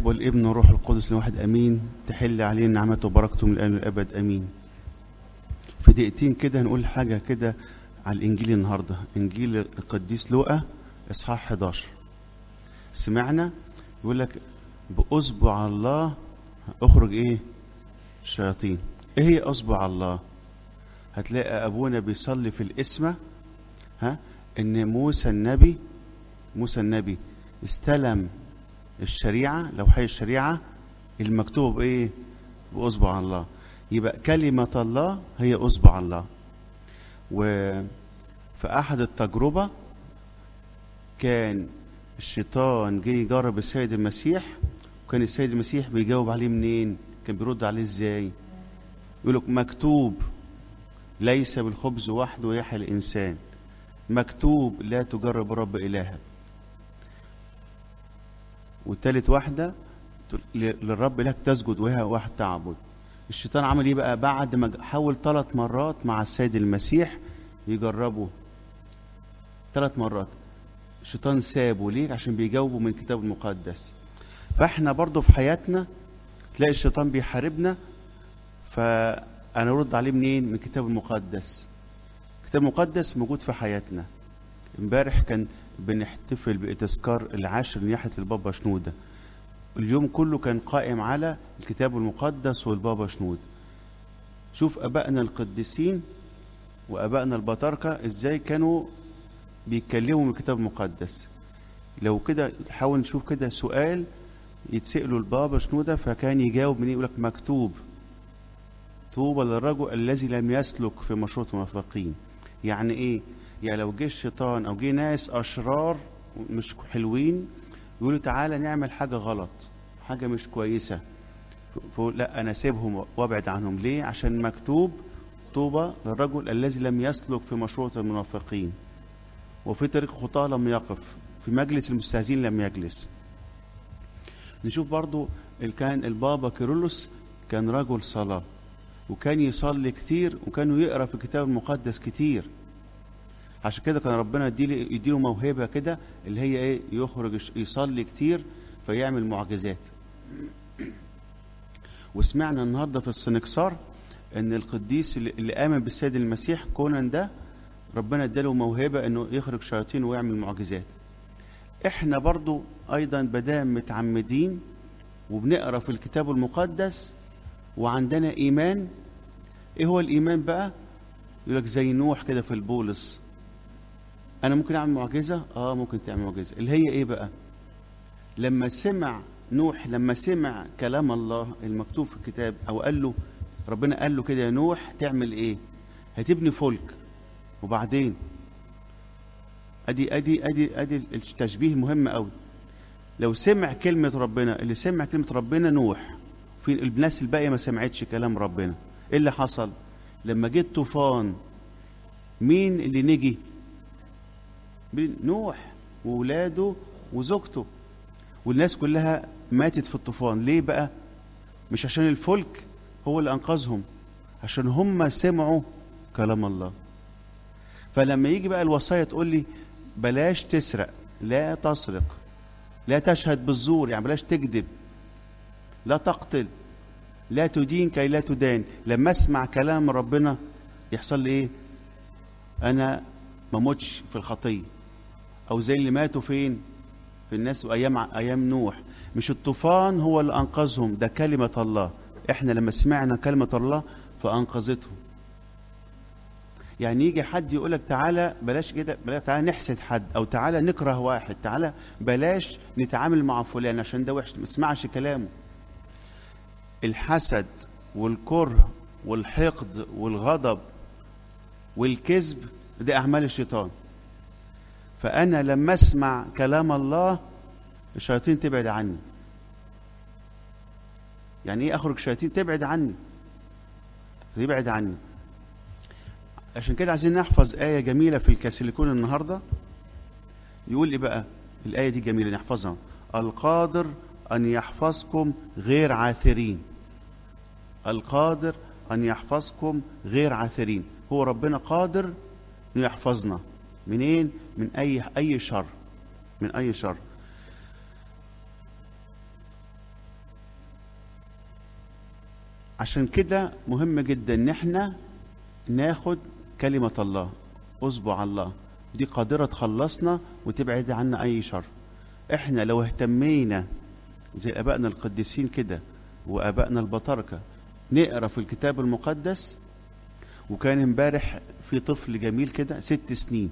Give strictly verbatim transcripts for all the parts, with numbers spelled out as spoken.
الاب والابن والروح القدس لواحد امين. تحل علينا نعمته وبركته من الان والابد امين. في دقيقتين كده هنقول حاجه كده على الانجيل النهارده، انجيل القديس لوقا اصحاح احداشر. سمعنا يقول لك باصبع الله اخرج ايه الشياطين. ايه هي اصبع الله؟ هتلاقي ابونا بيصلي في القسمه ها ان موسى النبي موسى النبي استلم الشريعه، لوحي الشريعه المكتوب ايه باصبع الله. يبقى كلمه الله هي اصبع الله. وفي احد التجربه كان الشيطان جه يجرب السيد المسيح، وكان السيد المسيح بيجاوب عليه منين؟ كان بيرد عليه ازاي؟ يقول لك مكتوب ليس بالخبز وحده يحيى الانسان، مكتوب لا تجرب رب الهك. والتالت واحده للرب الهك تسجد وهي واحد تعبد. الشيطان عمل ايه بقى؟ بعد ما حاول ثلاث مرات مع السيد المسيح يجربه ثلاث مرات، الشيطان سابه. ليه؟ عشان بيجاوبه من الكتاب المقدس. فاحنا برضو في حياتنا تلاقي الشيطان بيحاربنا، فانا ارد عليه منين؟ من الكتاب المقدس. الكتاب المقدس موجود في حياتنا. امبارح كان بنحتفل بتذكار العاشر نياحة البابا شنودة. اليوم كله كان قائم على الكتاب المقدس والبابا شنودة. شوف ابائنا القديسين وابائنا البطاركة ازاي كانوا بيتكلموا من الكتاب المقدس. لو كده تحاول نشوف كده سؤال يتسألوا البابا شنودة فكان يجاوب من يقول لك مكتوب طوبى للرجل الذي لم يسلك في مشورة المنافقين. يعني ايه؟ يعني لو جه الشيطان او جه ناس اشرار مش حلوين يقولوا تعالى نعمل حاجة غلط، حاجة مش كويسة، فقول لا انا سيبهم وابعد عنهم. ليه؟ عشان مكتوب طوبى للرجل الذي لم يسلك في مشورة المنافقين، وفي طريق خطاه لم يقف، في مجلس المستهزئين لم يجلس. نشوف برضو كان البابا كيرلس كان رجل صلاة، وكان يصلي كتير، وكانوا يقرأ في الكتاب المقدس كتير. عشان كده كان ربنا يديله يديله موهبة كده اللي هي ايه؟ يخرج يصلي كتير فيعمل معجزات. وسمعنا النهارده في السنكسار ان القديس اللي آمن بالسيد المسيح كونان ده ربنا اداله موهبة انه يخرج شياطين ويعمل معجزات. احنا برضو ايضا بدام متعمدين وبنقرأ في الكتاب المقدس وعندنا ايمان. ايه هو الايمان بقى؟ يقول لك زي نوح كده في البولس، انا ممكن اعمل معجزة. اه ممكن تعمل معجزة. اللي هي ايه بقى؟ لما سمع نوح لما سمع كلام الله المكتوب في الكتاب، او قال له ربنا قال له كده يا نوح تعمل ايه؟ هتبني فلك. وبعدين ادي ادي ادي ادي التشبيه مهم قوي. لو سمع كلمة ربنا، اللي سمع كلمة ربنا نوح، في الناس الباقية ما سمعتش كلام ربنا، ايه اللي حصل؟ لما جه الطوفان مين اللي نجي؟ نوح وولاده وزوجته، والناس كلها ماتت في الطوفان. ليه بقى؟ مش عشان الفلك هو اللي انقذهم، عشان هم سمعوا كلام الله. فلما يجي بقى الوصايا تقول لي بلاش تسرق، لا تسرق، لا تشهد بالزور، يعني بلاش تكذب، لا تقتل، لا تدين كي لا تدان. لما اسمع كلام ربنا يحصل لي ايه؟ انا ما موتش في الخطيه، او زي اللي ماتوا فين؟ في الناس ايام ايام نوح. مش الطوفان هو اللي انقذهم، ده كلمه الله. احنا لما سمعنا كلمه الله فانقذتهم. يعني يجي حد يقول لك تعالى بلاش كده، بلاش تعالى نحسد حد، او تعالى نكره واحد، تعالى بلاش نتعامل مع فلان عشان ده وحش، ما اسمعش كلامه. الحسد والكره والحقد والغضب والكذب دي اعمال الشيطان. فانا لما اسمع كلام الله الشياطين تبعد عني. يعني ايه اخرج شياطين؟ تبعد عني، تبعد عني. عشان كده عايزين نحفظ آية جميلة في الكاسيليكون النهاردة. يقول لي بقى الآية دي جميلة نحفظها: القادر أن يحفظكم غير عاثرين. القادر أن يحفظكم غير عاثرين. هو ربنا قادر أن يحفظنا منين؟ من أي أي شر، من أي شر. عشان كده مهم جدا ان احنا ناخد كلمة الله، اصبع الله دي قادرة تخلصنا وتبعد عنا اي شر. احنا لو اهتمينا زي ابائنا القديسين كده وابائنا البطاركة نقرا في الكتاب المقدس. وكان امبارح في طفل جميل كده ست سنين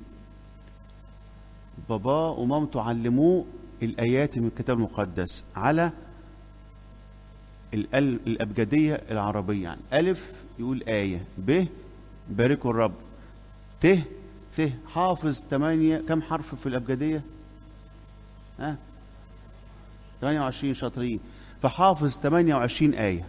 باباه ومامته علموه الايات من الكتاب المقدس على الابجديه العربيه. يعني الف يقول ايه، ب باركوا الرب، ت ث حافظ ثمانية. كم حرف في الابجديه؟ ها ثمانية وعشرين. شاطرين. فحافظ ثمانية وعشرين ايه.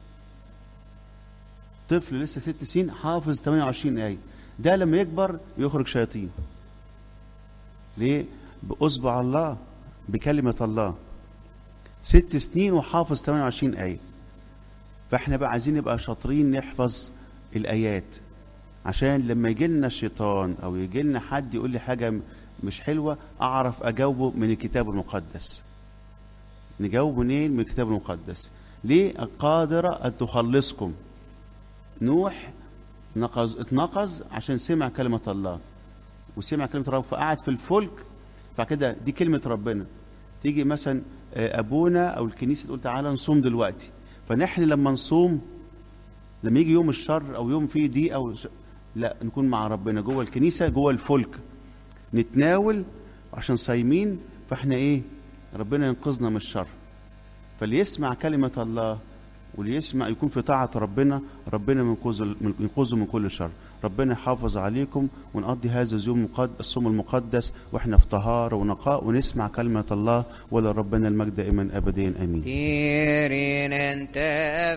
طفل لسه ست سنين حافظ ثمانية وعشرين ايه. ده لما يكبر يخرج شياطين. ليه؟ باصبع الله، بكلمه الله. ست سنين وحافظ ثمانية وعشرين ايه. فاحنا بقى عايزين نبقى شاطرين نحفظ الايات، عشان لما يجي لنا الشيطان او يجي لنا حد يقول لي حاجه مش حلوه اعرف اجاوبه من الكتاب المقدس. نجاوب منين؟ من الكتاب المقدس. ليه؟ قادره ان تخلصكم. نوح نقز اتنقز عشان سمع كلمه الله، وسمع كلمه رب فقعد في الفلك. فكده دي كلمه ربنا. تيجي مثلا ابونا او الكنيسه تقول تعالى نصوم دلوقتي، فنحن لما نصوم لما يجي يوم الشر او يوم فيه ضيقه او ش... لا نكون مع ربنا جوه الكنيسه جوه الفلك نتناول عشان صايمين. فاحنا ايه؟ ربنا ينقذنا من الشر. فاللي يسمع كلمه الله واللي يسمع يكون في طاعه ربنا، ربنا ينقذه من كل شر. ربنا يحافظ عليكم ونقضي هذا اليوم الصوم المقدس واحنا في طهاره ونقاء ونسمع كلمه الله. ولربنا المجد دائما ابديا امين.